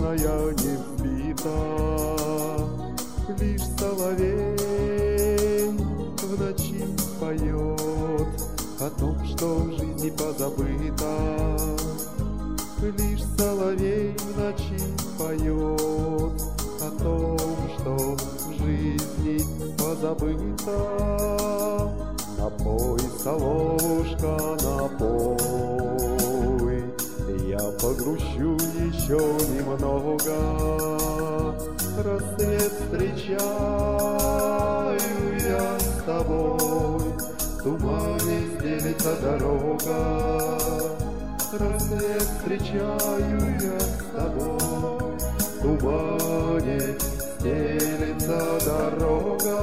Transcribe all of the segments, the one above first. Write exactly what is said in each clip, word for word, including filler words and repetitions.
черная не взбита. Лишь соловей в ночи поет о том, что в жизни позабыто. Лишь соловей в ночи поет о том, что в жизни позабыто. Напой, соловушка, напой, я погрущу еще немного. Рассвет встречаю я с тобой, в тумане стелится дорога. Рассвет встречаю я с тобой, в тумане стелится дорога.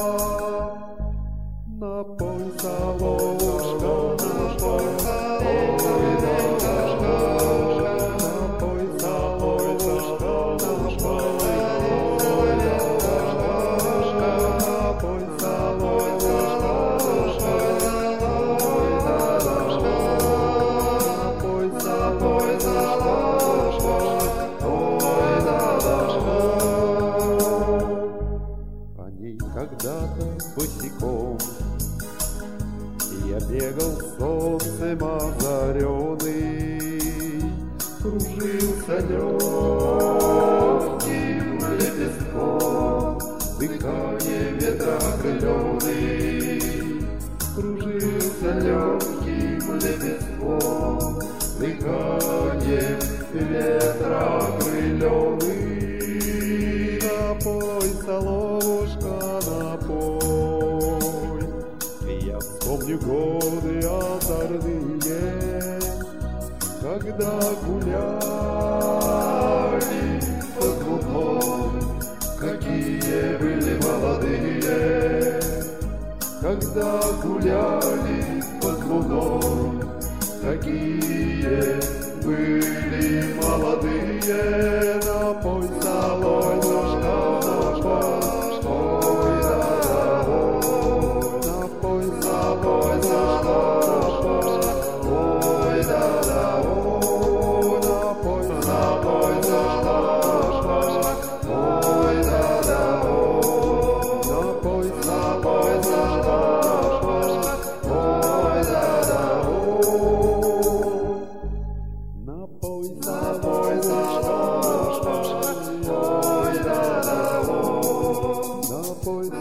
Напой, соловушка, напой, соловушка, напой, соловушка, напой, когда-то босиком я бегал солнцем озаренный, кружился легким лепестком, дыхание ветра крыленый, кружился легким лепестком, дыхание ветра крыленый. Напой, соловушка, напой, я вспомню годы озорные, когда гуляли под луной, какие были молодые. Когда гуляли под луной, какие были молодые. Напой, соловушка, напой, напой, напой, напой, напой, напой, Napoj,